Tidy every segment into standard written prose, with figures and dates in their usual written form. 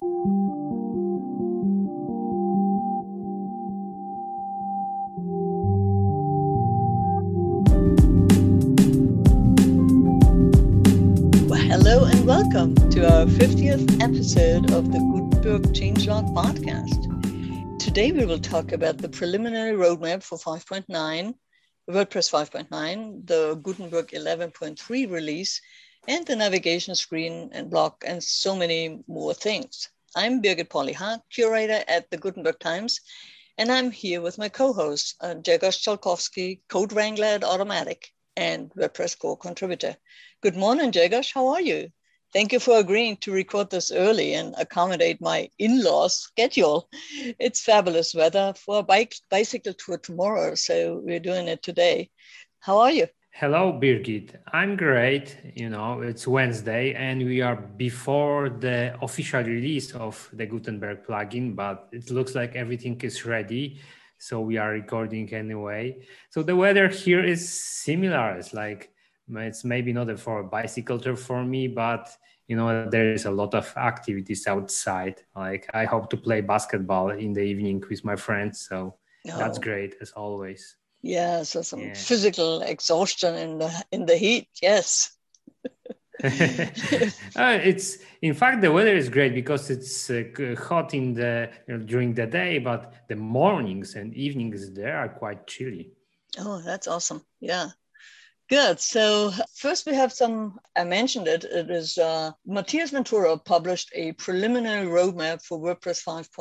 Hello and welcome to our 50th episode of the Gutenberg Changelog podcast. Today we will talk about the preliminary roadmap for 5.9, WordPress 5.9, the Gutenberg 11.3 release, and the navigation screen and block, and so many more things. I'm Birgit Pauli-Hart, curator at the Gutenberg Times, and I'm here with my co-host, Grzegorz Chalkowski, code wrangler at Automattic and WordPress core contributor. Good morning, Grzegorz. How are you? Thank you for agreeing to record this early and accommodate my in-laws' schedule. It's fabulous weather for a bicycle tour tomorrow, so we're doing it today. How are you? Hello, Birgit. I'm great. It's Wednesday and we are before the official release of the Gutenberg plugin, but it looks like everything is ready. So we are recording anyway. So the weather here is similar. It's maybe not for a bicycle tour for me, but there is a lot of activities outside. Like I hope to play basketball in the evening with my friends. So that's great as always. Yeah, so some physical exhaustion in the heat. Yes. It's in fact the weather is great because it's hot during the day, but the mornings and evenings there are quite chilly. Oh, that's awesome. Yeah. Good. So first we have I mentioned it is Matthias Ventura published a preliminary roadmap for WordPress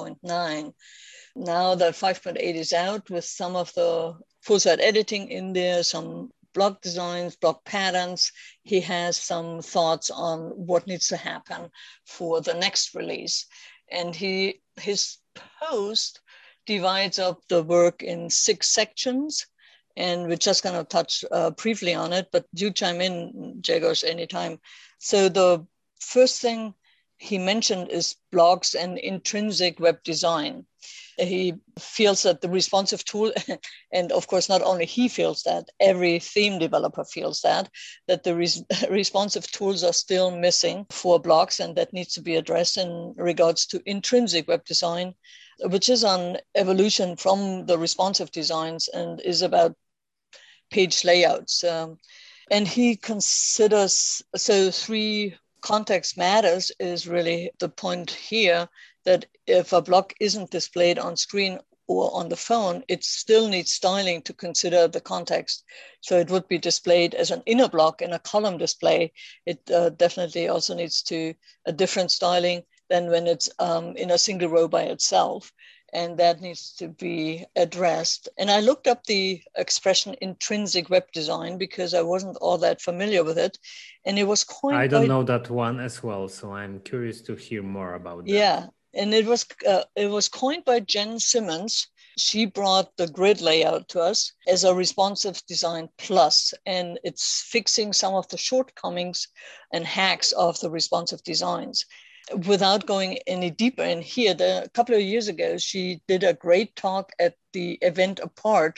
5.9. Now that 5.8 is out with some of the full site editing in there, some blog designs, blog patterns, he has some thoughts on what needs to happen for the next release. And his post divides up the work in 6 sections. And we're just going to touch briefly on it, but do chime in, Grzegorz, anytime. So the first thing he mentioned is blogs and intrinsic web design. He feels that the responsive tool, and of course, not only he feels that, every theme developer feels that the responsive tools are still missing for blogs, and that needs to be addressed in regards to intrinsic web design, which is on evolution from the responsive designs and is about page layouts. And he considers, so 3 context matters is really the point here, that if a block isn't displayed on screen or on the phone, it still needs styling to consider the context. So it would be displayed as an inner block in a column display. It definitely also needs a different styling than when it's in a single row by itself. And that needs to be addressed. And I looked up the expression intrinsic web design because I wasn't all that familiar with it. And it was coined I don't know that one as well, so I'm curious to hear more about that. Yeah, and it was coined by Jen Simmons. She brought the grid layout to us as a responsive design plus, and it's fixing some of the shortcomings and hacks of the responsive designs. Without going any deeper in here, a couple of years ago, she did a great talk at the event Apart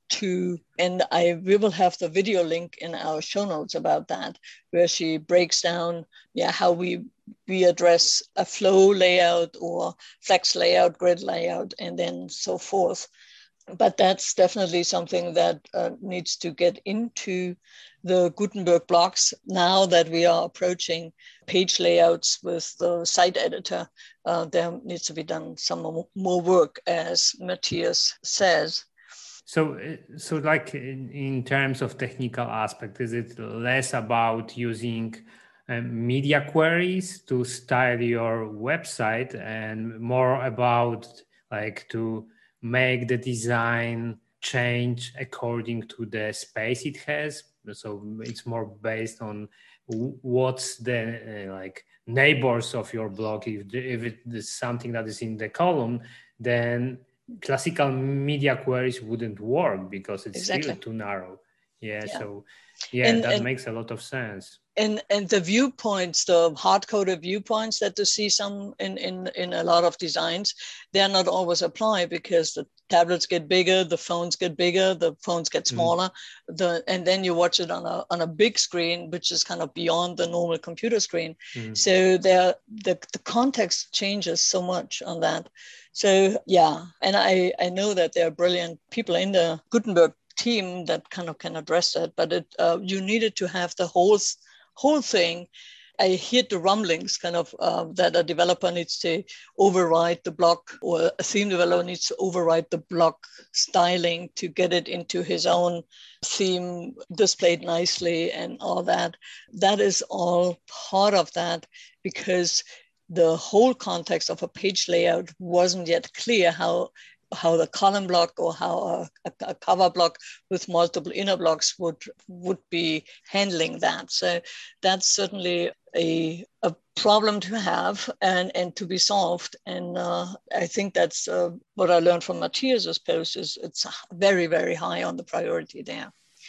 and we will have the video link in our show notes about that, where she breaks down how we address a flow layout or flex layout, grid layout, and then so forth. But that's definitely something that needs to get into the Gutenberg blocks now that we are approaching page layouts with the site editor. There needs to be done some more work, as Matthias says. So like in terms of technical aspect, is it less about using media queries to style your website and more about like to make the design change according to the space it has? So it's more based on what's the like neighbors of your blog. If it is something that is in the column, then classical media queries wouldn't work because it's still too narrow. So that makes a lot of sense. And the viewpoints, the hard-coded viewpoints that you see some in a lot of designs, they're not always applied because the tablets get bigger, the phones get bigger, the phones get smaller, and then you watch it on a big screen, which is kind of beyond the normal computer screen. So the context changes so much on that. So yeah, and I know that there are brilliant people in the Gutenberg team that kind of can address that, but you needed to have the whole thing. I hear the rumblings kind of that a developer needs to override the block, or a theme developer needs to override the block styling to get it into his own theme displayed nicely and all that. That is all part of that, because the whole context of a page layout wasn't yet clear how the column block or how a cover block with multiple inner blocks would be handling that. So that's certainly a problem to have and to be solved. And I think that's what I learned from Matthias's post is it's very, very high on the priority there.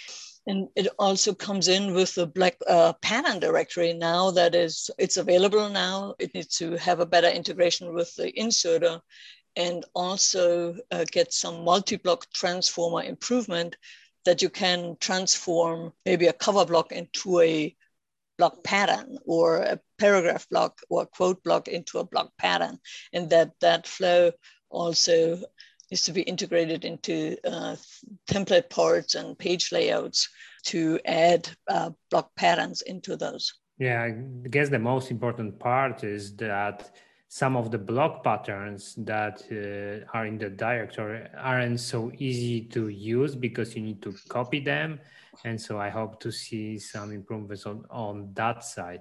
And it also comes in with the Black pattern directory now that it's available now. It needs to have a better integration with the inserter, and also get some multi-block transformer improvement that you can transform maybe a cover block into a block pattern, or a paragraph block or a quote block into a block pattern. And that flow also is to be integrated into template parts and page layouts to add block patterns into those. Yeah, I guess the most important part is that some of the block patterns that are in the directory aren't so easy to use because you need to copy them. And so I hope to see some improvements on that side.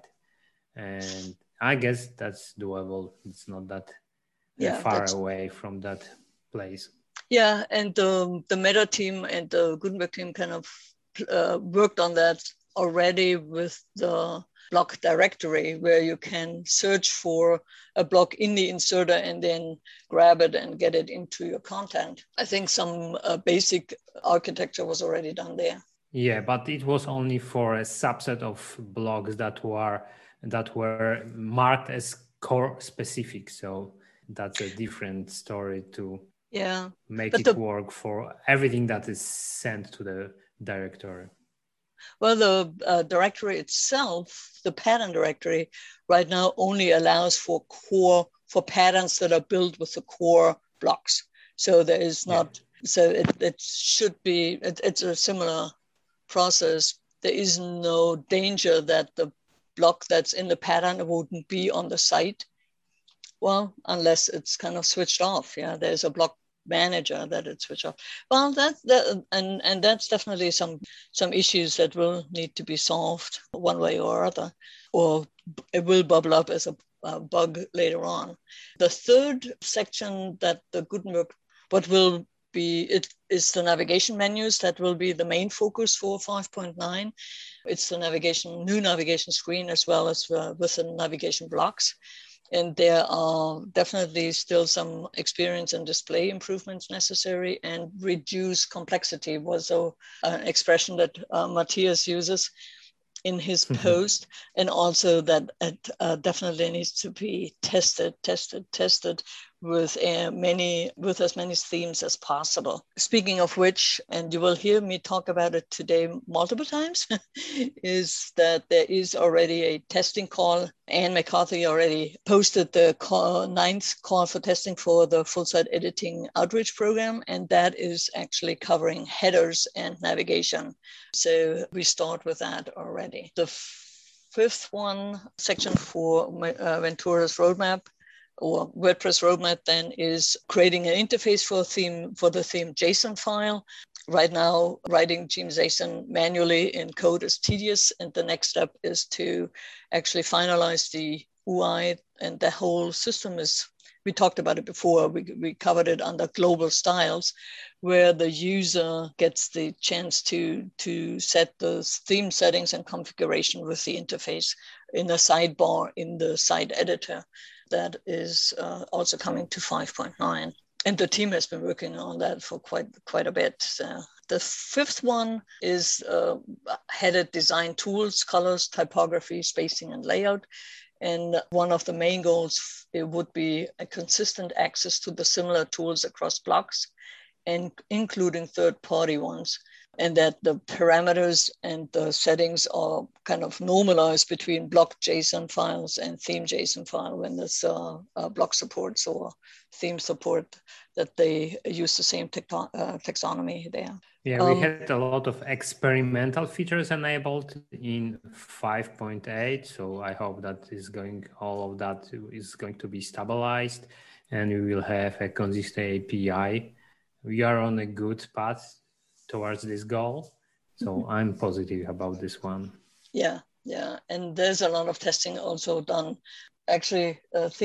And I guess that's doable. It's not that far away from that place. Yeah, and the Meta team and the Gutenberg team kind of worked on that already with the block directory, where you can search for a block in the inserter and then grab it and get it into your content. I think some basic architecture was already done there. Yeah, but it was only for a subset of blocks that were marked as core specific. So that's a different story to make it work for everything that is sent to the directory. Well, the directory itself, the pattern directory, right now only allows for patterns that are built with the core blocks. So there is not, so it should be, it's a similar process. There is no danger that the block that's in the pattern wouldn't be on the site. Well, unless it's kind of switched off. Yeah, there's a block manager that it's switched off. Well, that's definitely some issues that will need to be solved one way or other, or it will bubble up as a bug later on. The third section that the Gutenberg, what will be, it is the navigation menus that will be the main focus for 5.9. It's the new navigation screen, as well as with the navigation blocks. And there are definitely still some experience and display improvements necessary, and reduce complexity was an expression that Matthias uses in his post. And also that it definitely needs to be tested with as many themes as possible. Speaking of which, and you will hear me talk about it today multiple times, is that there is already a testing call. Anne McCarthy already posted the 9th call for testing for the full site editing outreach program, and that is actually covering headers and navigation. So we start with that already. The 5th one, section for Ventura's roadmap, or WordPress roadmap, then, is creating an interface for the theme JSON file. Right now, writing JSON manually in code is tedious, and the next step is to actually finalize the UI, and the whole system is, we talked about it before, we covered it under global styles, where the user gets the chance to set the theme settings and configuration with the interface in a sidebar in the site editor. That is also coming to 5.9. And the team has been working on that for quite a bit. So The fifth one is headed design tools, colors, typography, spacing, and layout. And one of the main goals, it would be a consistent access to the similar tools across blocks, and including third-party ones, and that the parameters and the settings are kind of normalized between block JSON files and theme JSON file when there's block supports or theme support, that they use the same taxonomy there. Yeah, we had a lot of experimental features enabled in 5.8. So I hope that all of that is going to be stabilized, and we will have a consistent API. We are on a good path towards this goal. So I'm positive about this one. Yeah. And there's a lot of testing also done. Actually,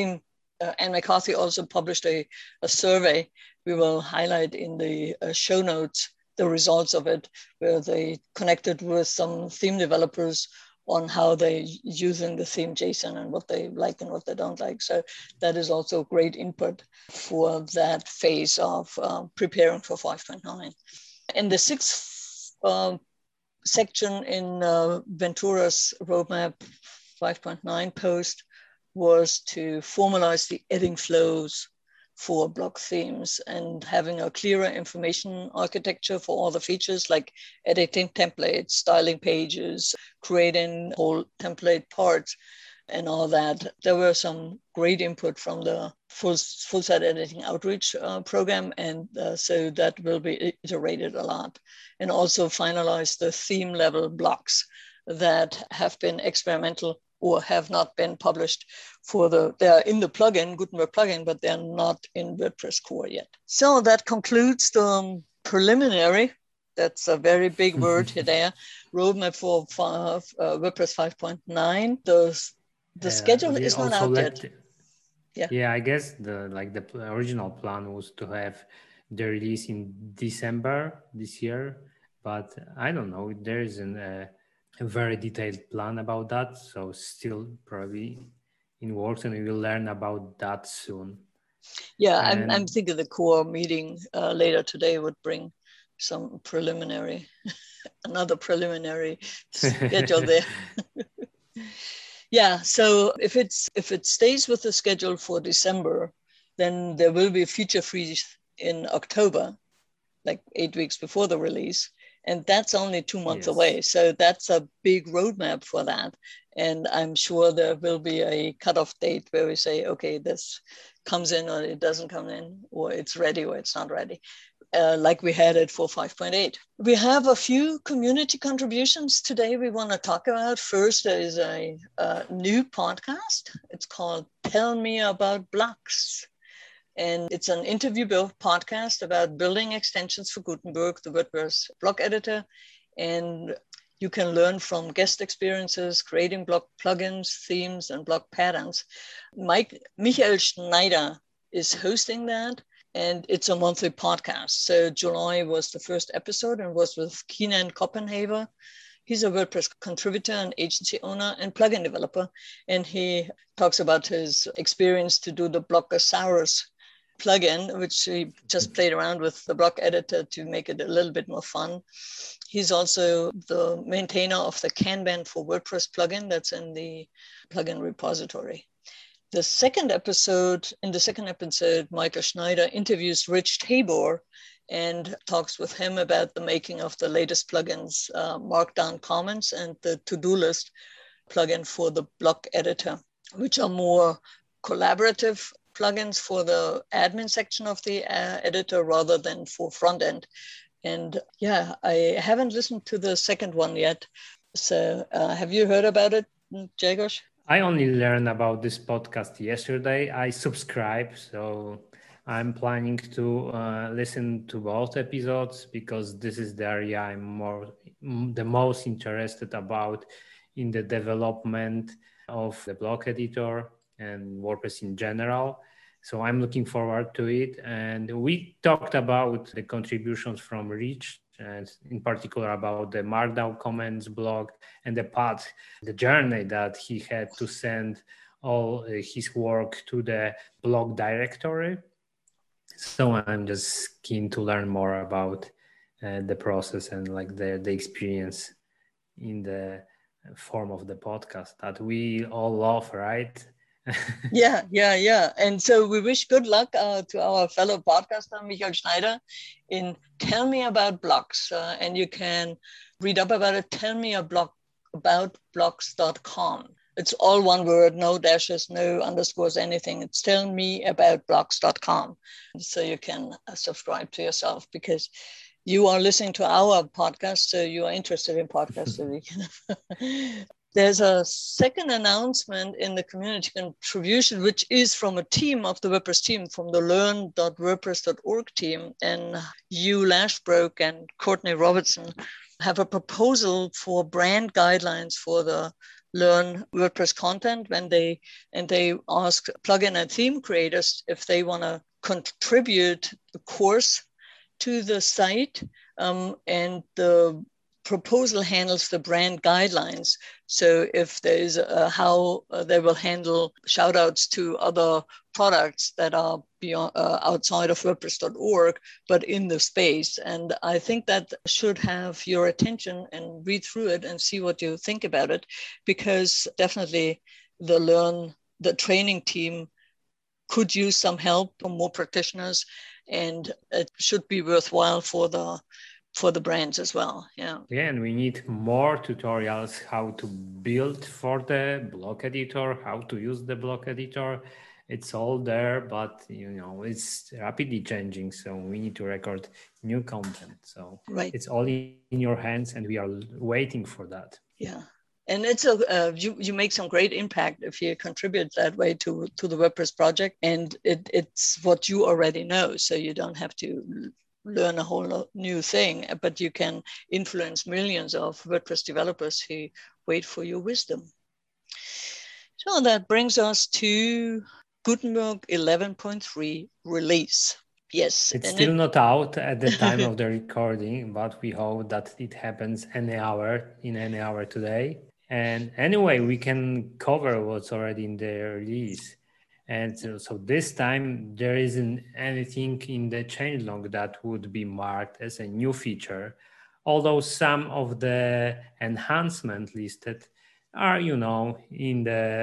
Anne McCarthy also published a survey. We will highlight in the show notes the results of it, where they connected with some theme developers on how they're using the theme JSON and what they like and what they don't like. So that is also great input for that phase of preparing for 5.9. And the sixth section in Ventura's roadmap 5.9 post was to formalize the editing flows for block themes and having a clearer information architecture for all the features, like editing templates, styling pages, creating whole template parts, and all that. There were some great input from the full site editing outreach program, and so that will be iterated a lot. And also finalize the theme level blocks that have been experimental or have not been published they're in the plugin, Gutenberg plugin, but they're not in WordPress core yet. So that concludes the preliminary, that's a very big word here there, roadmap for WordPress 5.9. The schedule is not out yet. Yeah, I guess the original plan was to have the release in December this year, but I don't know, there isn't a very detailed plan about that, so still probably in works, and we will learn about that soon. Yeah, I'm thinking the core meeting later today would bring some another preliminary schedule there. Yeah, so if it stays with the schedule for December, then there will be a feature freeze in October, like 8 weeks before the release. And that's only 2 months away. So that's a big roadmap for that. And I'm sure there will be a cutoff date where we say, okay, this comes in or it doesn't come in, or it's ready or it's not ready, like we had it for 5.8. We have a few community contributions today we want to talk about. First, there is a new podcast. It's called Tell Me About Blocks. And it's an interview podcast about building extensions for Gutenberg, the WordPress block editor. And you can learn from guest experiences, creating block plugins, themes, and block patterns. Michael Schneider is hosting that, and it's a monthly podcast. So July was the first episode and was with Keenan Copenhaver. He's a WordPress contributor and agency owner and plugin developer. And he talks about his experience to do the Blockosaurus plugin, which he just played around with the block editor to make it a little bit more fun. He's also the maintainer of the Kanban for WordPress plugin that's in the plugin repository. In the second episode, Michael Schneider interviews Rich Tabor and talks with him about the making of the latest plugins, Markdown Commons and the to-do list plugin for the block editor, which are more collaborative plugins for the admin section of the editor rather than for front end. And yeah, I haven't listened to the second one yet. So have you heard about it, Grzegorz? I only learned about this podcast yesterday. I subscribe, so I'm planning to listen to both episodes because this is the area I'm the most interested about in the development of the block editor and WordPress in general. So I'm looking forward to it. And we talked about the contributions from Rich, and in particular about the Markdown Comments blog and the journey that he had to send all his work to the blog directory. So I'm just keen to learn more about the process and like the experience in the form of the podcast that we all love, right? Yeah. And so we wish good luck to our fellow podcaster, Michael Schneider, in Tell Me About Blogs. And you can read up about it. Tell me about blogs.com. It's all one word, no dashes, no underscores, anything. It's tellmeaboutblogs.com. So you can subscribe to yourself because you are listening to our podcast, so you are interested in podcasts. So we can There's a second announcement in the community contribution, which is from a team of the WordPress team, from the learn.wordpress.org team. And Hugh Lashbroke and Courtney Robertson have a proposal for brand guidelines for the Learn WordPress content they ask plugin and theme creators if they want to contribute the course to the site, and the proposal handles the brand guidelines. So if there's how they will handle shout outs to other products that are beyond, outside of WordPress.org, but in the space. And I think that should have your attention, and read through it and see what you think about it, because definitely the training team could use some help from more practitioners, and it should be worthwhile for the brands as well. Yeah, and we need more tutorials how to build for the block editor, how to use the block editor. It's all there, but it's rapidly changing, so we need to record new content. So right. It's all in your hands, and we are waiting for that. Yeah. And it's you make some great impact if you contribute that way to the WordPress project, and it's what you already know, so you don't have to learn a whole new thing, but you can influence millions of WordPress developers who wait for your wisdom. So that brings us to Gutenberg 11.3 release. Yes. It's still not out at the time of the recording, but we hope that it happens in any hour today. And anyway, we can cover what's already in the release. And so this time there isn't anything in the changelog that would be marked as a new feature, although some of the enhancements listed are, in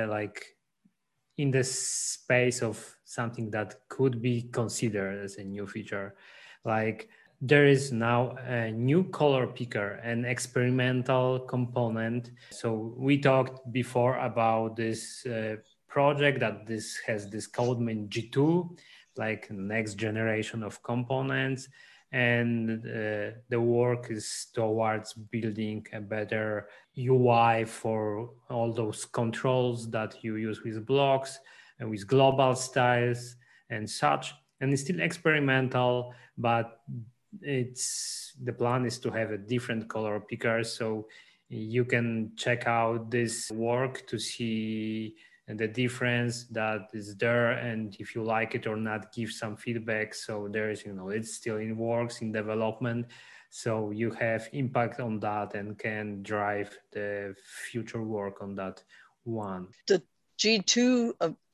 the space of something that could be considered as a new feature. Like there is now a new color picker, an experimental component. So we talked before about this project that this has this code name G2, like next generation of components. And the work is towards building a better UI for all those controls that you use with blocks and with global styles and such. And it's still experimental, but the plan is to have a different color picker. So you can check out this work to see the difference that is there, and if you like it or not, give some feedback. So there's, it's still in works, in development. So you have impact on that and can drive the future work on that one. The G2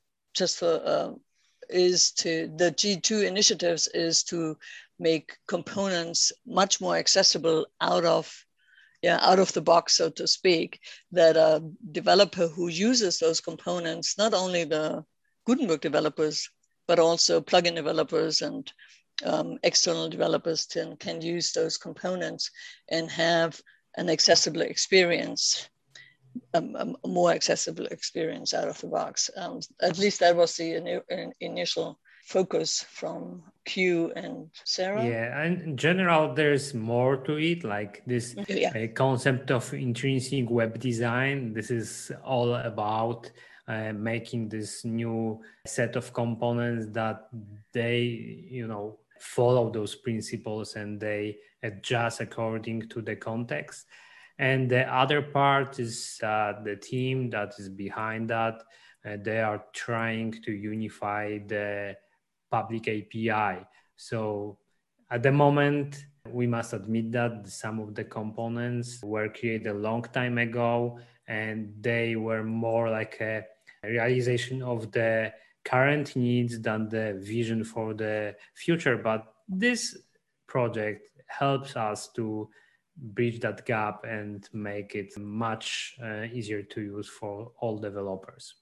the G2 initiatives is to make components much more accessible out of the box, so to speak, that a developer who uses those components, not only the Gutenberg developers, but also plugin developers and external developers can use those components and have an accessible experience, a more accessible experience out of the box. At least that was the initial focus from Q and Sarah. Yeah, and in general, there's more to it, like this concept of intrinsic web design. This is all about making this new set of components that they, follow those principles and they adjust according to the context. And the other part is the team that is behind that. They are trying to unify the public API. So at the moment, we must admit that some of the components were created a long time ago, and they were more like a realization of the current needs than the vision for the future. But this project helps us to bridge that gap and make it much easier to use for all developers.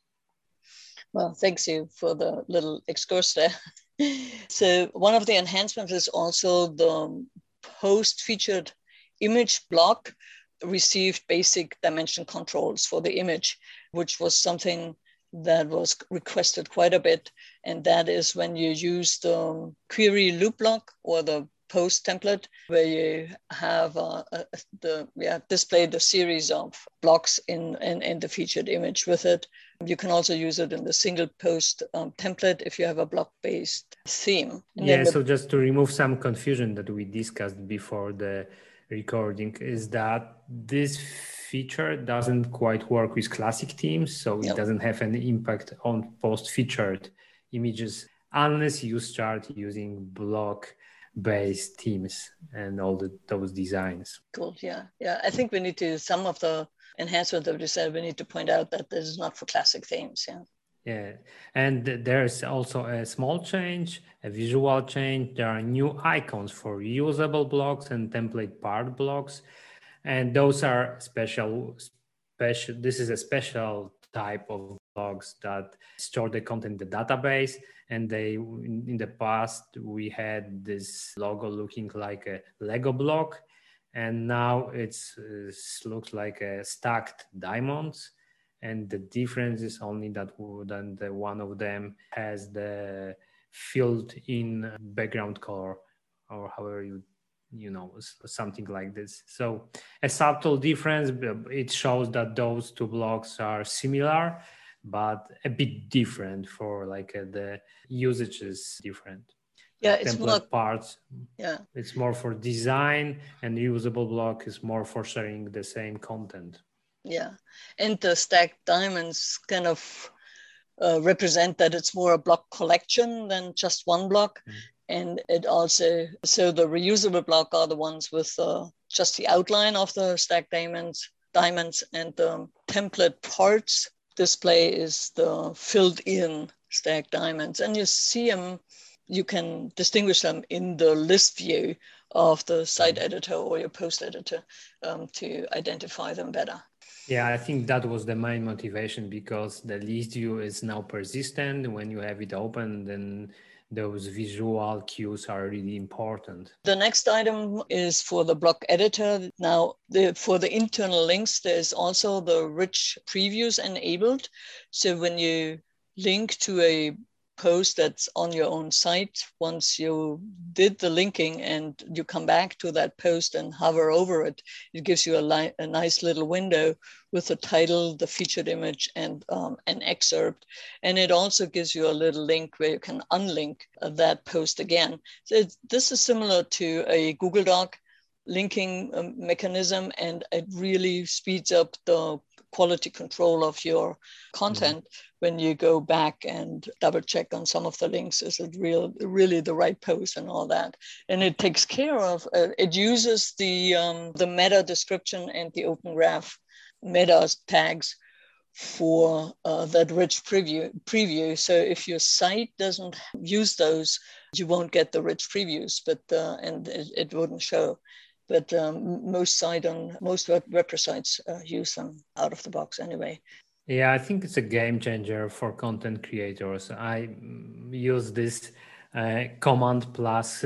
Well, thanks you for the little excursus there. So one of the enhancements is also the post-featured image block received basic dimension controls for the image, which was something that was requested quite a bit. And that is when you use the query loop block or the post template, where you have displayed a series of blocks in the featured image with it. You can also use it in the single post template if you have a block-based theme. And so just to remove some confusion that we discussed before the recording, is that this feature doesn't quite work with classic themes, so it doesn't have any impact on post-featured images unless you start using block-based themes and all those designs. Cool. Yeah. I think we need to, some of the enhancement that we said, we need to point out that this is not for classic themes. Yeah, and there's also a small change, a visual change. There are new icons for usable blocks and template part blocks, and those are special. This is a special type of blocks that store the content in the database. And they, in the past, we had this logo looking like a Lego block, and now it looks like a stacked diamonds. And the difference is only that the one of them has the filled in background color, or however something like this. So a subtle difference. It shows that those two blocks are similar, but a bit different for the usage is different. Yeah, it's template more parts. Yeah, it's more for design, and usable block is more for sharing the same content. Yeah, and the stacked diamonds kind of represent that it's more a block collection than just one block. And it also, so the reusable block are the ones with just the outline of the stacked diamonds, and the template parts display is the filled in stacked diamonds. And you see them, you can distinguish them in the list view of the site editor or your post editor to identify them better. Yeah, I think that was the main motivation, because the list view is now persistent. When you have it open, then those visual cues are really important. The next item is for the block editor. Now, for the internal links, there's also the rich previews enabled. So when you link to a post that's on your own site, once you did the linking and you come back to that post and hover over it, it gives you a nice little window with the title, the featured image, and an excerpt. And it also gives you a little link where you can unlink that post again. So this is similar to a Google Doc linking mechanism, and it really speeds up the quality control of your content when you go back and double check on some of the links. Is it really the right post and all that? And it takes care of, it uses the meta description and the Open Graph meta tags for that rich preview. So if your site doesn't use those, you won't get the rich previews, but and it wouldn't show. But most WordPress sites use them out of the box anyway. Yeah, I think it's a game changer for content creators. I use this command plus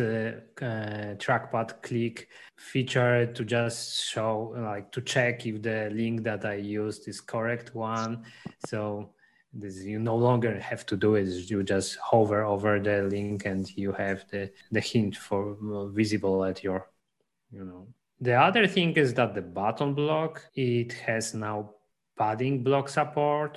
trackpad click feature to just show, to check if the link that I used is correct one. So you no longer have to do it. You just hover over the link and you have the hint for visible at your, The other thing is that the button block, it has now padding block support,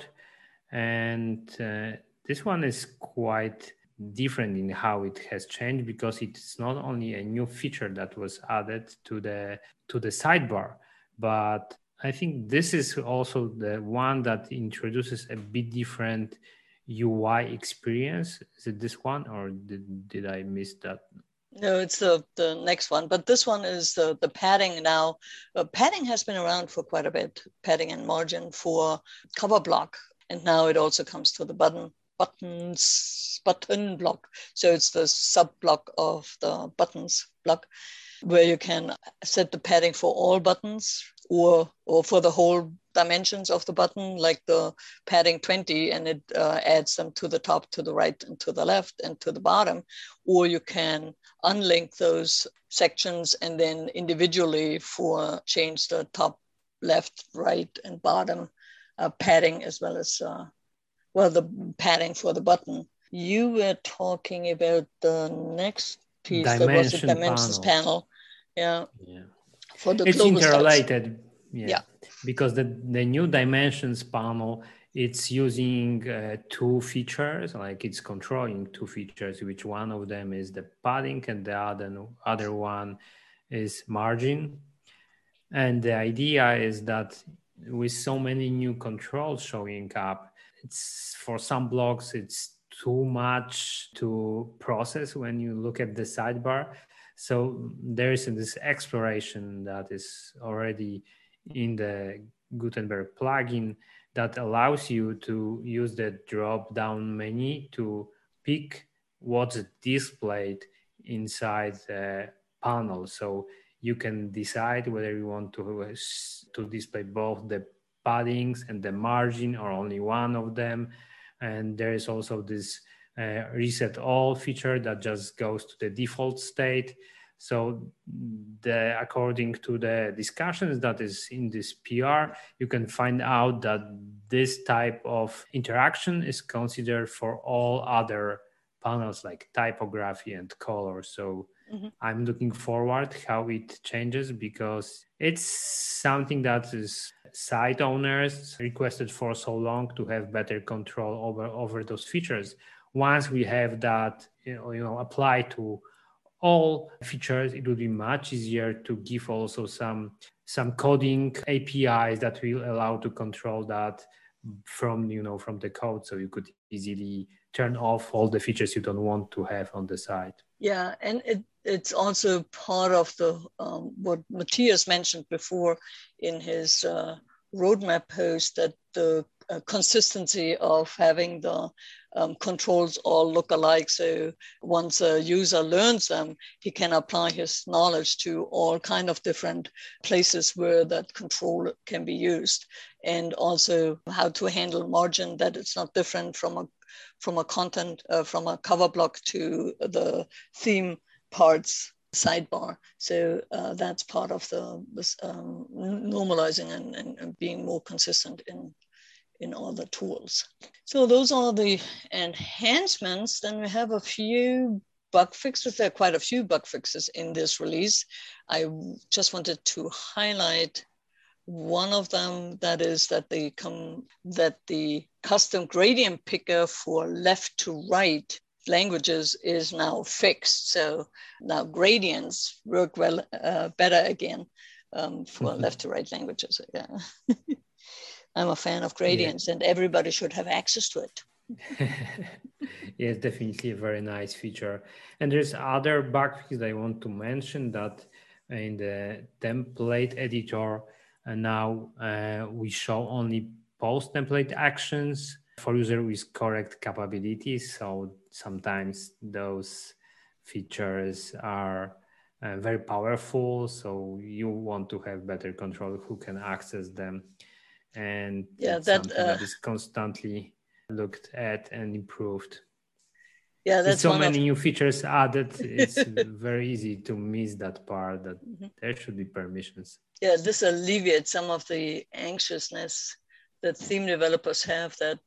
and this one is quite different in how it has changed, because it's not only a new feature that was added to the sidebar, but I think this is also the one that introduces a bit different UI experience. Is it this one, or did I miss that? No, it's the next one, but this one is the padding now. Padding has been around for quite a bit, padding and margin for cover block, and now it also comes to the button block. So it's the sub block of the buttons block. where you can set the padding for all buttons or for the whole dimensions of the button, like the padding 20, and it adds them to the top, to the right, and to the left, and to the bottom. Or you can unlink those sections and then individually change the top, left, right, and bottom padding, as well as the padding for the button. You were talking about the next piece. That was the dimensions panel. Yeah. For the it's interrelated. Styles. Yeah. Because the new dimensions panel, it's using two features, like it's controlling two features, which one of them is the padding and the other one is margin. And the idea is that with so many new controls showing up, it's for some blogs, it's too much to process when you look at the sidebar. So there is this exploration that is already in the Gutenberg plugin that allows you to use the drop-down menu to pick what's displayed inside the panel. So you can decide whether you want to display both the paddings and the margin or only one of them. And there is also this reset all feature that just goes to the default state. So according to the discussions that is in this PR, you can find out that this type of interaction is considered for all other panels like typography and color. So I'm looking forward how it changes, because it's something that is site owners requested for so long to have better control over those features. Once we have that, applied to all features, it will be much easier to give also some coding APIs that will allow to control that from the code. So you could easily turn off all the features you don't want to have on the site. Yeah, and it's also part of the what Matthias mentioned before in his roadmap post, that the consistency of having the controls all look alike. So once a user learns them, he can apply his knowledge to all kind of different places where that control can be used, and also how to handle margin, that it's not different from a content, from a cover block to the theme parts sidebar. So that's part of the normalizing and being more consistent in all the tools. So those are the enhancements. Then we have a few bug fixes. There are quite a few bug fixes in this release. I just wanted to highlight one of them, that is that the custom gradient picker for left to right languages is now fixed. So now gradients work better again for left to right languages. Yeah. I'm a fan of gradients, and everybody should have access to it. Yes, definitely a very nice feature. And there's other bug fixes I want to mention, that in the template editor, and now we show only post template actions for user with correct capabilities. So sometimes those features are very powerful. So you want to have better control who can access them. And it's something that is constantly looked at and improved. Yeah, that's so many new features added. It's very easy to miss that part, that there should be permissions. Yeah, this alleviates some of the anxiousness that theme developers have, that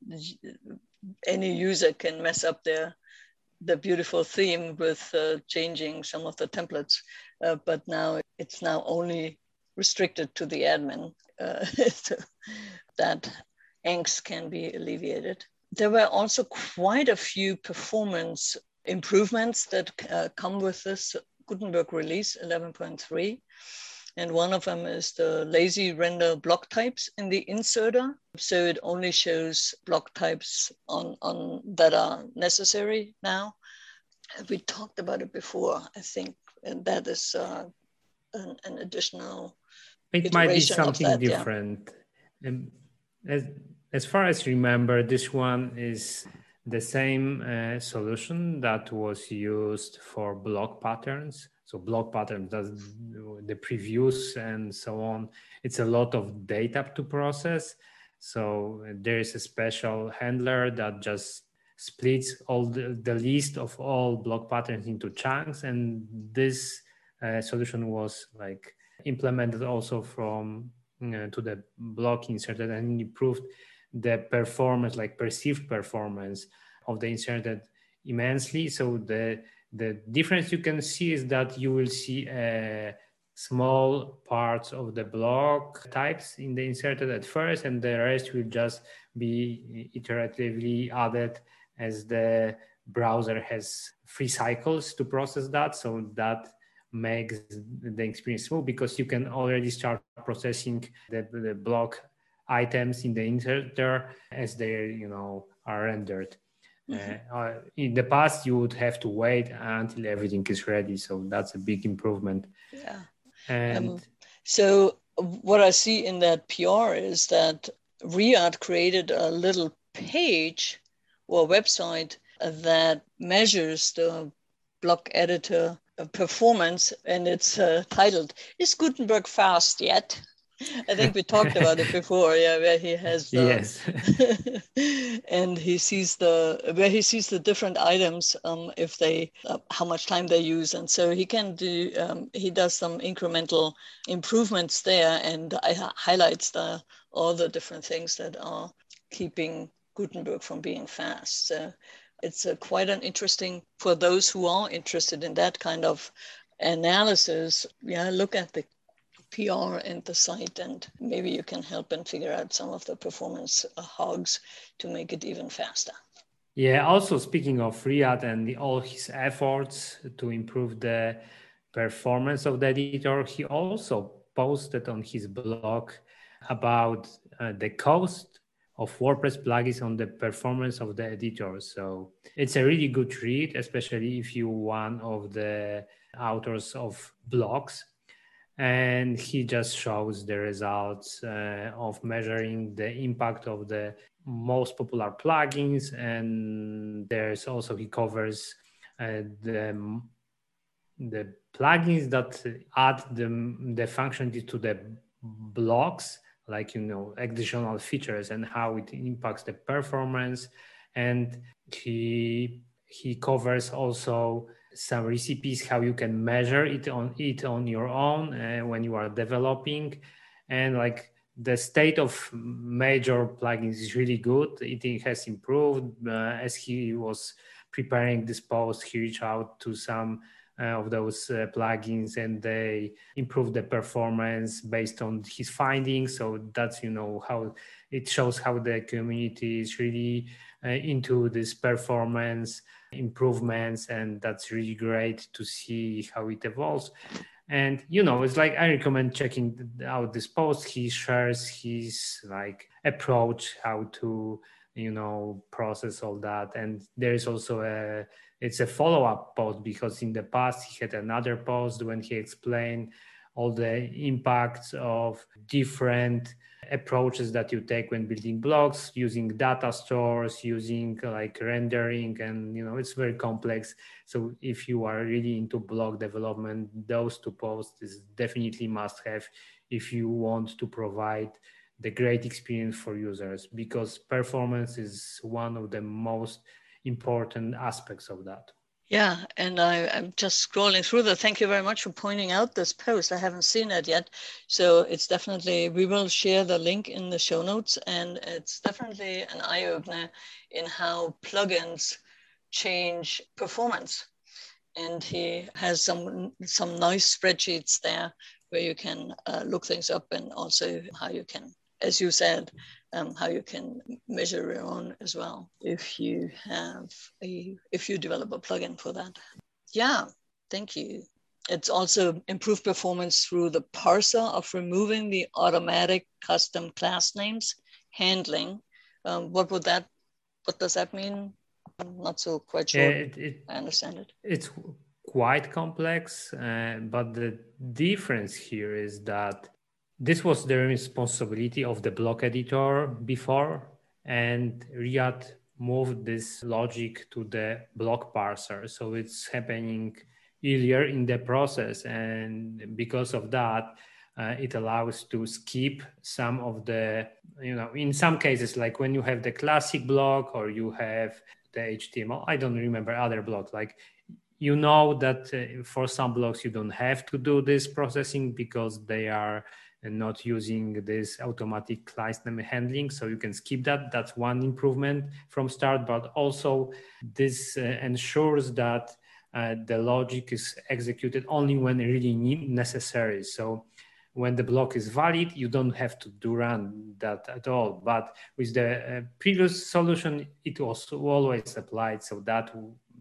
any user can mess up the beautiful theme with changing some of the templates. But now it's only restricted to the admin. So that angst can be alleviated. There were also quite a few performance improvements that come with this Gutenberg release 11.3. And one of them is the lazy render block types in the inserter. So it only shows block types on that are necessary now. We talked about it before, I think, and that is an additional It might be something different. Yeah. As far as I remember, this one is the same solution that was used for block patterns. So block patterns, does the previews and so on. It's a lot of data to process. So there is a special handler that just splits all the list of all block patterns into chunks. And this solution was like implemented also from to the block inserted and improved the performance, like perceived performance of the inserted immensely. So the difference you can see is that you will see small parts of the block types in the inserted at first, and the rest will just be iteratively added as the browser has 3 cycles to process that. So that makes the experience smooth because you can already start processing the block items in the inserter as they are rendered. In the past, you would have to wait until everything is ready. So that's a big improvement. Yeah. And so what I see in that PR is that Riyadh created a little page or website that measures the block editor performance, and it's titled, "Is Gutenberg fast yet?" I think we talked about it before, yeah, where he has the yes, and he sees the different items, if they how much time they use, and so he can do he does some incremental improvements there, and highlights all the different things that are keeping Gutenberg from being fast. So it's quite an interesting, for those who are interested in that kind of analysis. Yeah, look at the PR and the site, and maybe you can help and figure out some of the performance hogs to make it even faster. Yeah, also speaking of Riyadh and all his efforts to improve the performance of the editor, he also posted on his blog about the cost of WordPress plugins on the performance of the editor. So it's a really good read, especially if you're one of the authors of blogs. And he just shows the results of measuring the impact of the most popular plugins. And there's also, he covers the plugins that add the functionality to the blocks, like additional features and how it impacts the performance. And he covers also some recipes, how you can measure it on your own when you are developing. And like the state of major plugins is really good. It has improved. As he was preparing this post, he reached out to some of those plugins, and they improved the performance based on his findings. So that's how it shows how the community is really into this performance improvements, and that's really great to see how it evolves. And it's like, I recommend checking out this post. He shares his like approach how to process all that. And there's also it's a follow-up post, because in the past he had another post when he explained all the impacts of different approaches that you take when building blocks, using data stores, using like rendering, and it's very complex. So if you are really into block development, those 2 posts is definitely must have if you want to provide the great experience for users, because performance is one of the most important aspects of that. Yeah, and I'm just scrolling through thank you very much for pointing out this post. I haven't seen it yet. So it's definitely, we will share the link in the show notes, and it's definitely an eye-opener in how plugins change performance. And he has some nice spreadsheets there where you can look things up, and also how you can, as you said, how you can measure your own as well if you develop a plugin for that. Yeah, thank you. It's also improved performance through the parser of removing the automatic custom class names handling. What does that mean? I'm not so quite sure. I understand it. It's quite complex, but the difference here is that this was the responsibility of the block editor before, and Riyadh move this logic to the block parser. So it's happening earlier in the process. And because of that, it allows to skip some of the, in some cases, like when you have the classic block or you have the HTML, I don't remember other blocks, like, that for some blocks you don't have to do this processing because they are not using this automatic class name handling, so you can skip that. That's one improvement from start, but also this ensures that the logic is executed only when really necessary. So when the block is valid, you don't have to do run that at all. But with the previous solution, it was always applied, so that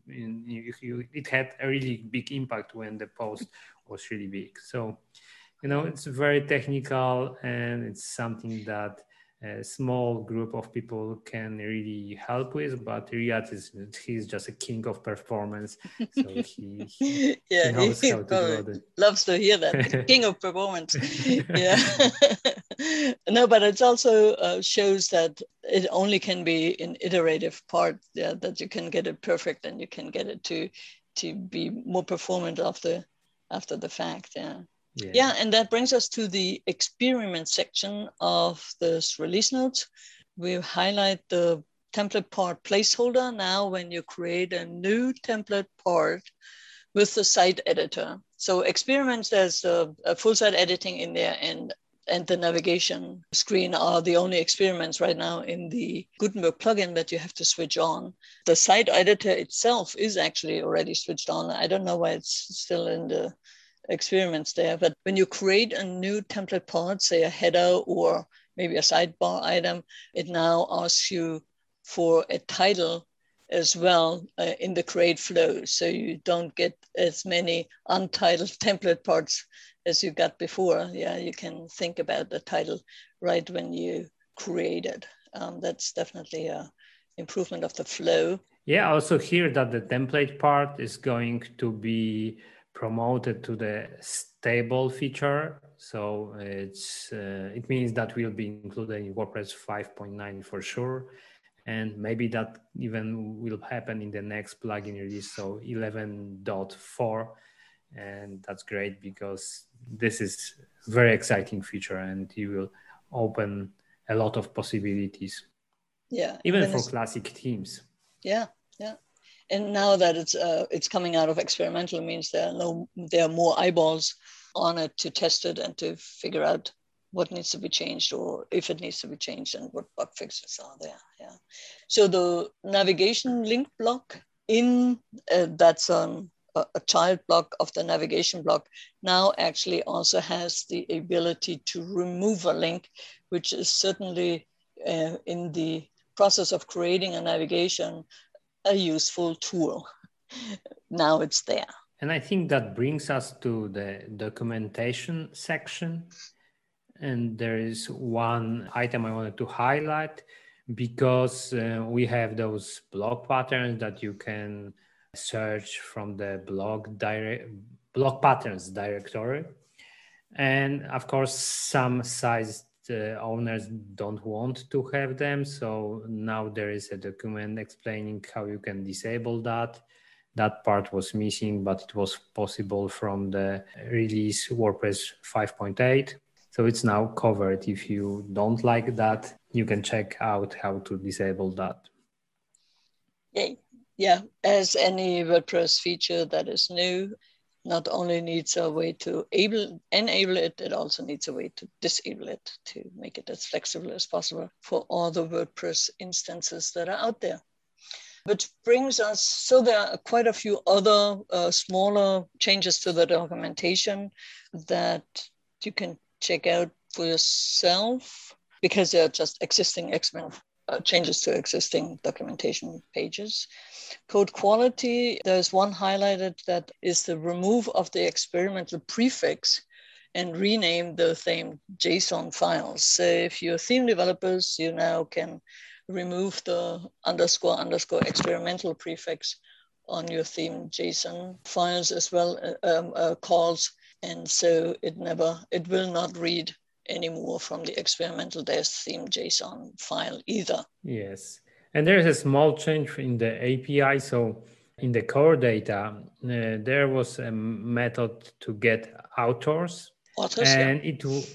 it had a really big impact when the post was really big. So, it's very technical, and it's something that a small group of people can really help with. But Riyad he's just a king of performance, so he knows how to do it. Loves to hear that. King of performance. Yeah. No, but it also shows that it only can be an iterative part. Yeah, that you can get it perfect and you can get it to be more performant after the fact. Yeah. Yeah, and that brings us to the experiment section of this release notes. We highlight the template part placeholder now when you create a new template part with the site editor. So experiments, there's a full site editing in there, and the navigation screen are the only experiments right now in the Gutenberg plugin that you have to switch on. The site editor itself is actually already switched on. I don't know why it's still in the experiments there, but when you create a new template part, say a header or maybe a sidebar item, it now asks you for a title as well in the create flow, so you don't get as many untitled template parts as you got before. Yeah, you can think about the title right when you create it. That's definitely a improvement of the flow. Yeah, also here that the template part is going to be promoted to the stable feature. So it means that will be included in WordPress 5.9 for sure. And maybe that even will happen in the next plugin release, so 11.4. And that's great because this is a very exciting feature and it will open a lot of possibilities. Yeah. Even for classic themes. Yeah, yeah. And now that it's coming out of experimental, means there are more eyeballs on it to test it and to figure out what needs to be changed or if it needs to be changed and what bug fixes are there. Yeah. So the navigation link block that's a child block of the navigation block now actually also has the ability to remove a link, which is certainly in the process of creating a navigation a useful tool. Now it's there. And I think that brings us to the documentation section. And there is one item I wanted to highlight because we have those blog patterns that you can search from the blog patterns directory. And of course, some sites owners don't want to have them. So now there is a document explaining how you can disable that. That part was missing, but it was possible from the release WordPress 5.8. So it's now covered. If you don't like that, you can check out how to disable that. Yeah, as any WordPress feature that is new, not only needs a way to enable it, it also needs a way to disable it to make it as flexible as possible for all the WordPress instances that are out there. Which brings us, so there are quite a few other smaller changes to the documentation that you can check out for yourself because they're just existing changes to existing documentation pages. Code quality, there's one highlighted that is the remove of the experimental prefix and rename the theme JSON files. So if you're theme developers, you now can remove the __ experimental prefix on your theme JSON files as well, calls. And so it will not read anymore from the experimental theme JSON file either. Yes. And there's a small change in the API. So in the core data, there was a method to get authors, Authors, yeah. and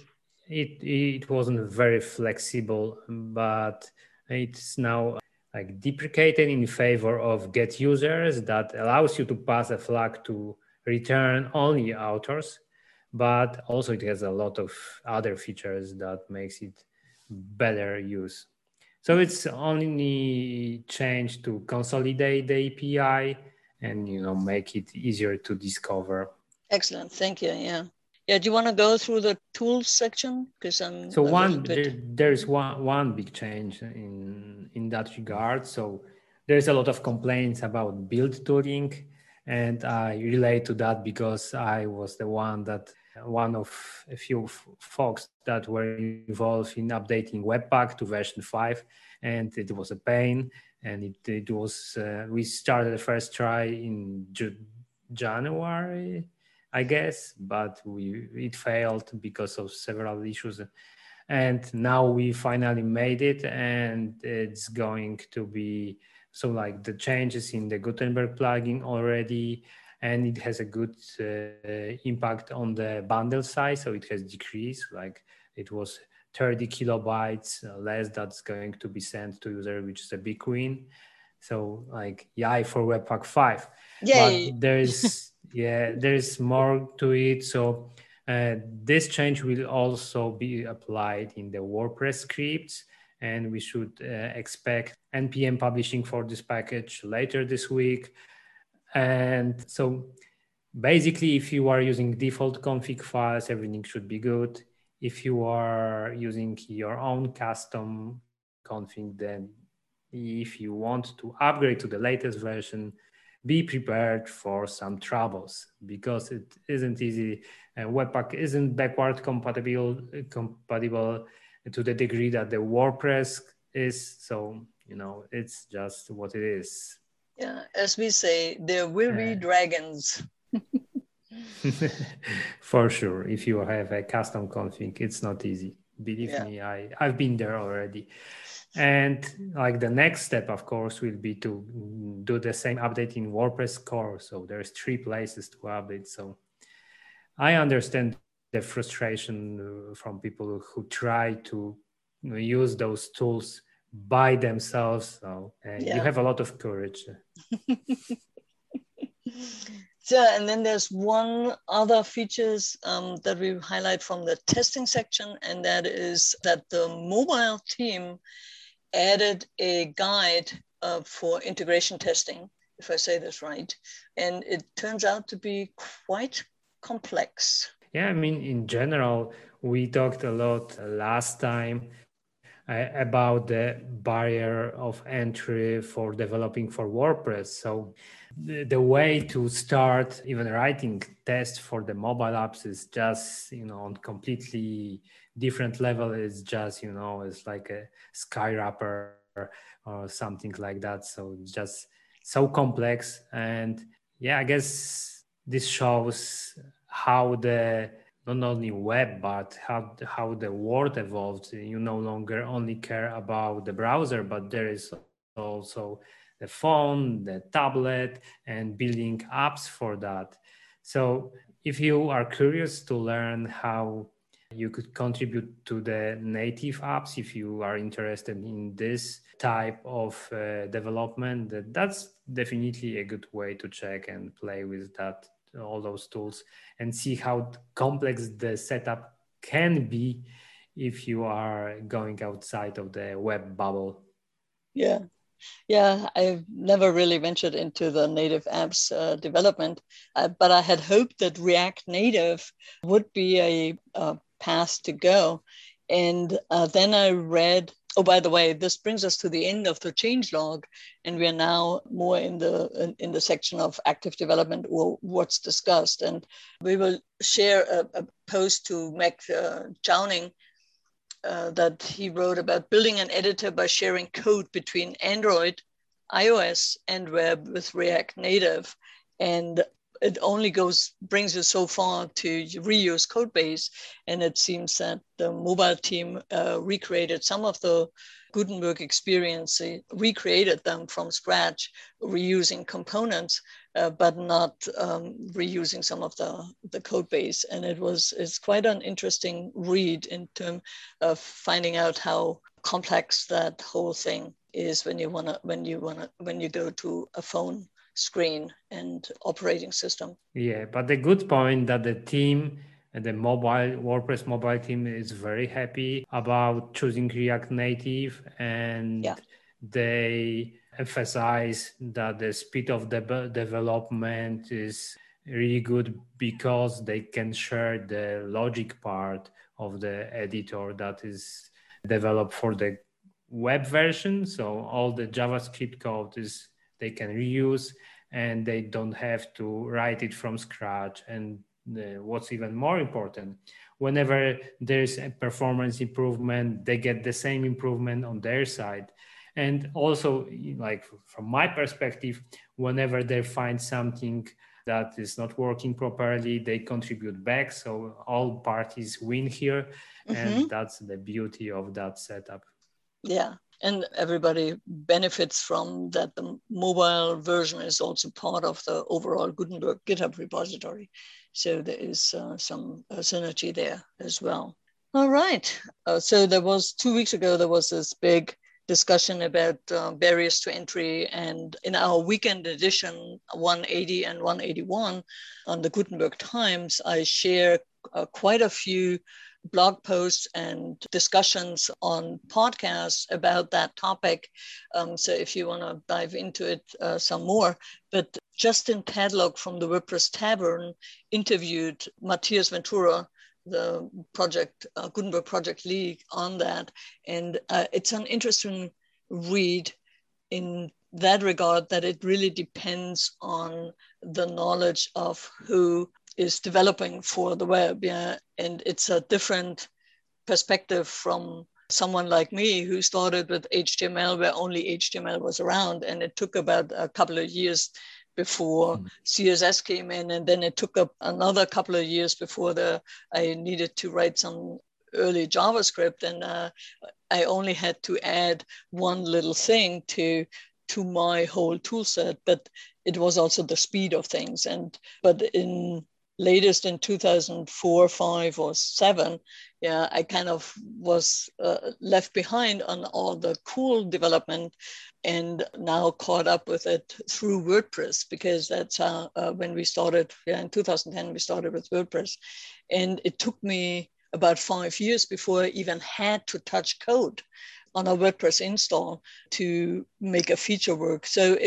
it wasn't very flexible, but it's now like deprecated in favor of get users that allows you to pass a flag to return only authors, but also it has a lot of other features that makes it better use. So it's only change to consolidate the API and make it easier to discover. Excellent. Thank you. Yeah. Yeah. Do you want to go through the tools section? Because I'm So a little bit. there is one big change in that regard. So there's a lot of complaints about build tooling, and I relate to that because I was one of a few folks that were involved in updating Webpack to version 5, and it was a pain. And it was we started the first try in January, I guess, but it failed because of several issues. And now we finally made it, and it's going to be so like the changes in the Gutenberg plugin already, and it has a good impact on the bundle size. So it has decreased, like it was 30 kilobytes less that's going to be sent to user, which is a big win. So like yay for Webpack 5. Yay. But there's more to it. So this change will also be applied in the WordPress scripts, and we should expect NPM publishing for this package later this week. And so basically, if you are using default config files, everything should be good. If you are using your own custom config, then if you want to upgrade to the latest version, be prepared for some troubles because it isn't easy. Webpack isn't backward compatible to the degree that the WordPress is. So, it's just what it is. Yeah, as we say, there will be dragons. For sure. If you have a custom config, it's not easy. Believe me, I've been there already. And like the next step, of course, will be to do the same update in WordPress core. So there's 3 places to update. So I understand the frustration from people who try to use those tools by themselves. So you have a lot of courage. So, and then there's one other features that we highlight from the testing section, and that is that the mobile team added a guide for integration testing, if I say this right. And it turns out to be quite complex. Yeah, I mean, in general, we talked a lot last time about the barrier of entry for developing for WordPress. So the way to start even writing tests for the mobile apps is just, on completely different level. It's just, it's like a skywrapper or something like that. So it's just so complex. And yeah, I guess this shows how not only web, but how the world evolved. You no longer only care about the browser, but there is also the phone, the tablet, and building apps for that. So if you are curious to learn how you could contribute to the native apps, if you are interested in this type of development, that's definitely a good way to check and play with that, all those tools, and see how complex the setup can be if you are going outside of the web bubble. Yeah, I've never really ventured into the native apps development, but I had hoped that React Native would be a path to go. And then I read, oh, by the way, this brings us to the end of the changelog, and we are now more in the section of active development or what's discussed. And we will share a post to Meg Chowning that he wrote about building an editor by sharing code between Android, iOS, and web with React Native. And it only brings you so far to reuse code base. And it seems that the mobile team recreated some of the Gutenberg experience, recreated them from scratch, reusing components, but not reusing some of the code base. And it's quite an interesting read in terms of finding out how complex that whole thing is when you go to a phone screen and operating system. Yeah, but the good point that the team and the WordPress mobile team is very happy about choosing React Native, and they emphasize that the speed of development is really good because they can share the logic part of the editor that is developed for the web version. So all the JavaScript code they can reuse, and they don't have to write it from scratch. And what's even more important, whenever there's a performance improvement, they get the same improvement on their side. And also, like from my perspective, whenever they find something that is not working properly, they contribute back. So all parties win here. And that's the beauty of that setup. Yeah. And everybody benefits from that. The mobile version is also part of the overall Gutenberg GitHub repository. So there is some synergy there as well. All right. So 2 weeks ago, there was this big discussion about barriers to entry. And in our weekend edition, 180 and 181 on the Gutenberg Times, I share quite a few blog posts and discussions on podcasts about that topic. So if you want to dive into it some more, but Justin Tadlock from the WordPress Tavern interviewed Matthias Ventura, the Gutenberg project lead, on that. And it's an interesting read in that regard, that it really depends on the knowledge of who is developing for the web. Yeah. And it's a different perspective from someone like me who started with HTML, where only HTML was around. And it took about a couple of years before CSS came in. And then it took up another couple of years before I needed to write some early JavaScript. And I only had to add one little thing to my whole tool set, but it was also the speed of things. But latest in 2004, 5, or 7, I kind of was left behind on all the cool development, and now caught up with it through WordPress, because that's how when we started in 2010, we started with WordPress. And it took me about 5 years before I even had to touch code on a WordPress install to make a feature work. So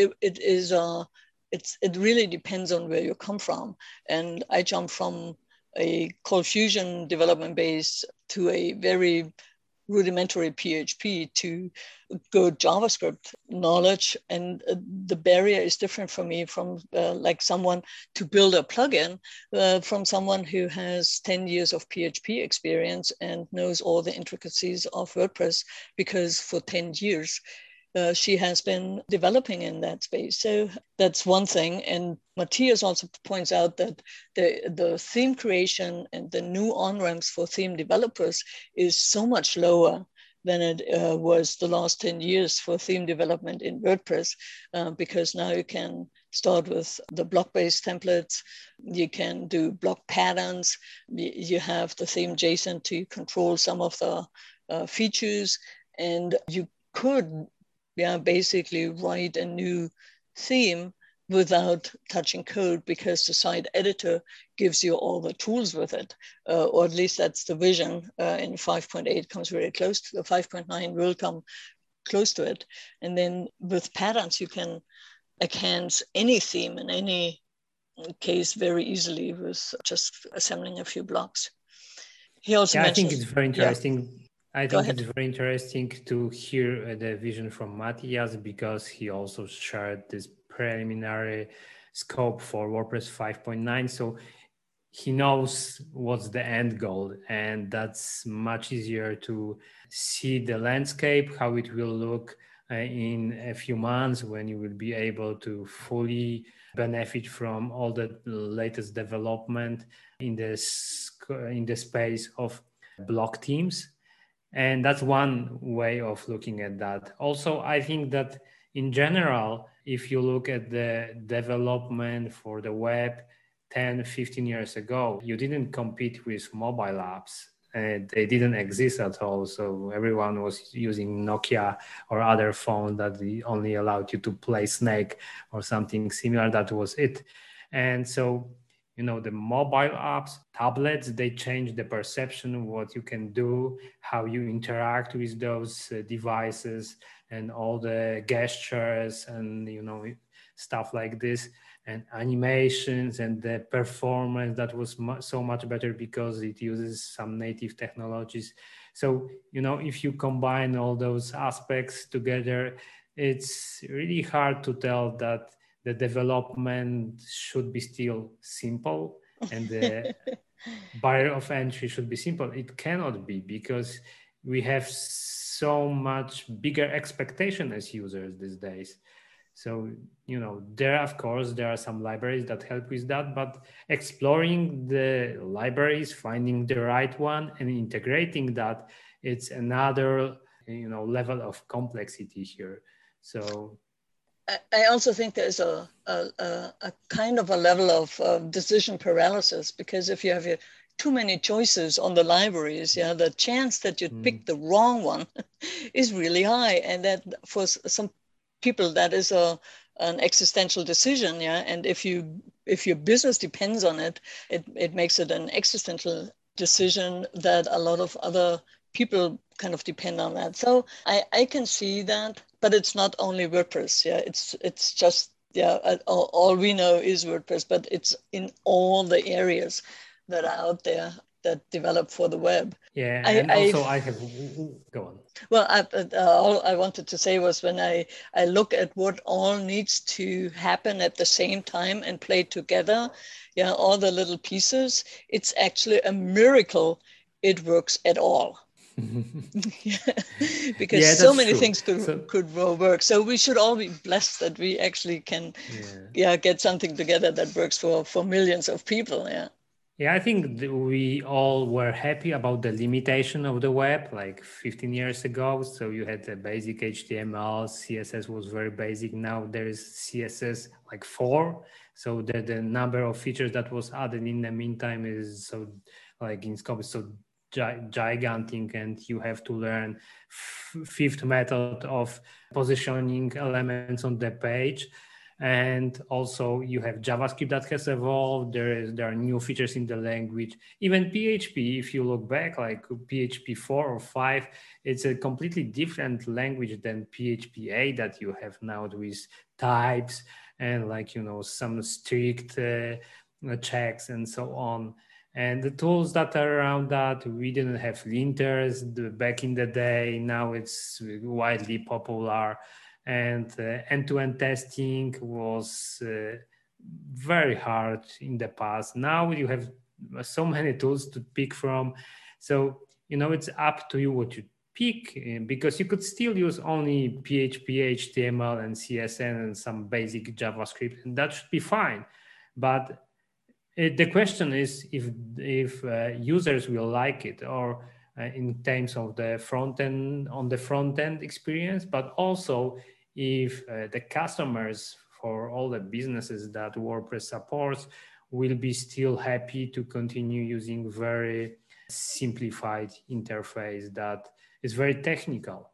it really depends on where you come from. And I jumped from a Cold Fusion development base to a very rudimentary PHP to good JavaScript knowledge. And the barrier is different for me from like someone to build a plugin from someone who has 10 years of PHP experience and knows all the intricacies of WordPress, because for 10 years, she has been developing in that space. So that's one thing. And Matthias also points out that the theme creation and the new on-ramps for theme developers is so much lower than it was the last 10 years for theme development in WordPress, because now you can start with the block-based templates, you can do block patterns, you have the theme JSON to control some of the features, and you could basically write a new theme without touching code, because the site editor gives you all the tools with it, or at least that's the vision. In 5.8 comes very close to the 5.9 will come close to it. And then with patterns, you can enhance any theme in any case very easily with just assembling a few blocks. He also mentioned, I think it's very interesting. Yeah. I think it's very interesting to hear the vision from Matthias, because he also shared this preliminary scope for WordPress 5.9. So he knows what's the end goal, and that's much easier to see the landscape, how it will look in a few months when you will be able to fully benefit from all the latest development in the space of block teams. And that's one way of looking at that. Also, I think that in general, if you look at the development for the web 10, 15 years ago, you didn't compete with mobile apps. They didn't exist at all. So everyone was using Nokia or other phone that only allowed you to play Snake or something similar. That was it. And so, the mobile apps, tablets, they change the perception of what you can do, how you interact with those devices, and all the gestures and stuff like this, and animations, and the performance that was so much better because it uses some native technologies. So if you combine all those aspects together, it's really hard to tell that the development should be still simple and the barrier of entry should be simple. It cannot be, because we have so much bigger expectation as users these days. So, of course, there are some libraries that help with that, but exploring the libraries, finding the right one and integrating that, it's another, level of complexity here. So I also think there's a kind of a level of decision paralysis, because if you have too many choices on the libraries, the chance that you pick the wrong one is really high. And that for some people, that is an existential decision. And if your business depends on it, it makes it an existential decision that a lot of other people kind of depend on that. So I can see that, but it's not only WordPress. It's just, all we know is WordPress, but it's in all the areas that are out there that develop for the web. Yeah, and also I have, go on. Well, all I wanted to say was, when I look at what all needs to happen at the same time and play together, all the little pieces, it's actually a miracle it works at all. Because so many things could work. So we should all be blessed that we actually can get something together that works for millions of people. Yeah, I think we all were happy about the limitation of the web like 15 years ago. So you had the basic HTML, CSS was very basic. Now there is CSS like 4. So the number of features that was added in the meantime is so like in scope is so gigantic, and you have to learn fifth method of positioning elements on the page. And also you have JavaScript that has evolved. There are new features in the language. Even PHP, if you look back, like PHP 4 or 5, it's a completely different language than PHP 8 that you have now with types and some strict checks and so on. And the tools that are around that, we didn't have linters back in the day. Now it's widely popular. And end-to-end testing was very hard in the past. Now you have so many tools to pick from. So, it's up to you what you pick, because you could still use only PHP, HTML, and CSS and some basic JavaScript, and that should be fine. But the question is if users will like it, or in terms of the front end experience, but also if the customers for all the businesses that WordPress supports will be still happy to continue using very simplified interface that is very technical.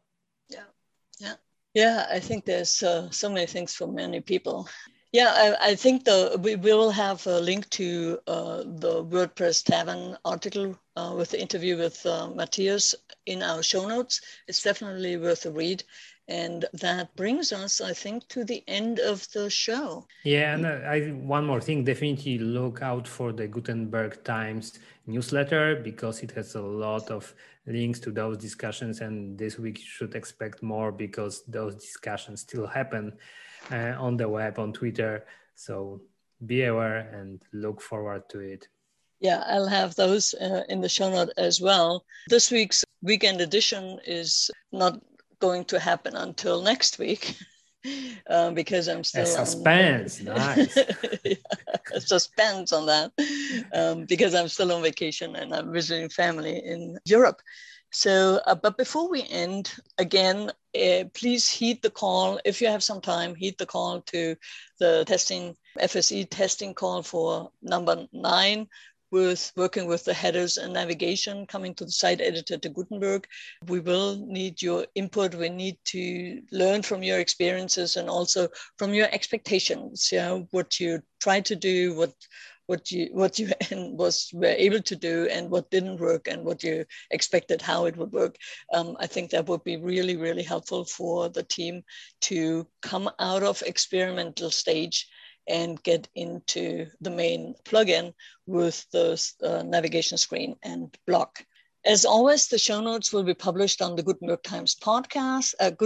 Yeah, I think there's so many things for many people. Yeah, I think we will have a link to the WordPress Tavern article with the interview with Matthias in our show notes. It's definitely worth a read. And that brings us, I think, to the end of the show. Yeah, and one more thing, definitely look out for the Gutenberg Times newsletter, because it has a lot of links to those discussions. And this week you should expect more, because those discussions still happen on the web, on Twitter. So be aware and look forward to it. Yeah, I'll have those in the show note as well. This week's weekend edition is not going to happen until next week. Because I'm still suspense. Nice. Yeah, suspense on that, because I'm still on vacation and I'm visiting family in Europe. So, but before we end, again, please heed the call. If you have some time, heed the call to the FSE testing call for number 9, with working with the headers and navigation, coming to the site editor to Gutenberg. We will need your input. We need to learn from your experiences and also from your expectations. What you tried to do, what you were able to do, and what didn't work, and what you expected how it would work. I think that would be really, really helpful for the team to come out of experimental stage and get into the main plugin with the navigation screen and block. As always, the show notes will be published on the Gutenberg Times podcast at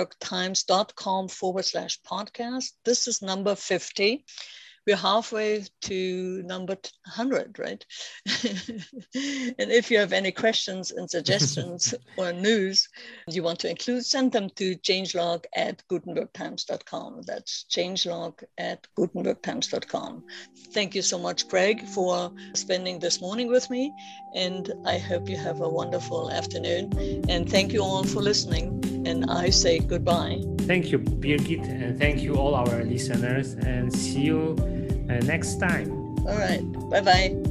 gutenbergtimes.com/podcast. This is number 50. We're halfway to number 100, right? And if you have any questions and suggestions or news you want to include, send them to changelog@gutenbergtimes.com. That's changelog@gutenbergtimes.com. Thank you so much, Craig, for spending this morning with me. And I hope you have a wonderful afternoon. And thank you all for listening. And I say goodbye. Thank you, Birgit, and thank you all our listeners, and see you next time. All right. Bye-bye.